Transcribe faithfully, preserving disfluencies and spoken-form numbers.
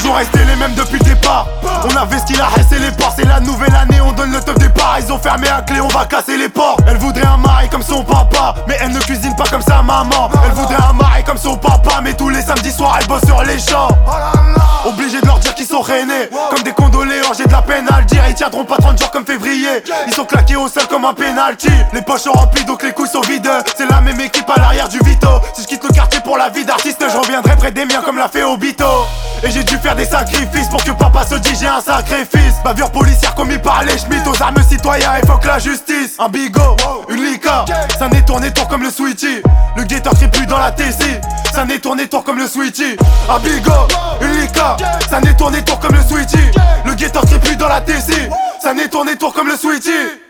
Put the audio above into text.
sont restés les mêmes depuis le départ. On a vesti la haisse et les ports, c'est la nouvelle année, on donne le top départ. Ils ont fermé à clé, on va casser les portes. Elle voudrait un mari comme son papa, mais elle ne cuisine pas comme sa maman. Elle voudrait un mari comme son papa, mais tous les samedis soirs elle bosse sur les champs. Obligé de leur dire qu'ils sont rainés, comme des condoléances, j'ai de la peine à le dire. Ils tiendront pas trente jours comme février. Ils sont claqués au sol comme un penalty. Les poches sont remplies donc les couilles sont vides. C'est la même équipe à l'arrière du Vito. Si je quitte le quartier pour la vie d'artiste, je reviendrai près des miens comme l'a fait Obito. Et j'ai dû faire des sacrifices pour que papa se dise j'ai un sacrifice. Bavure policière commis par les Schmitt. Aux armes citoyens et fuck la justice. Un bigot, une lica, ça n'est tourné tour comme le Switchy. Le guetteur crie plus dans la Tessie. Ça n'est tourné tour comme le Switchy. Un bigot, une lica, ça n'est tourné tour comme le Switchy. Le guetteur crie plus dans la Tessie. Ça n'est tourné tour comme le Switchy.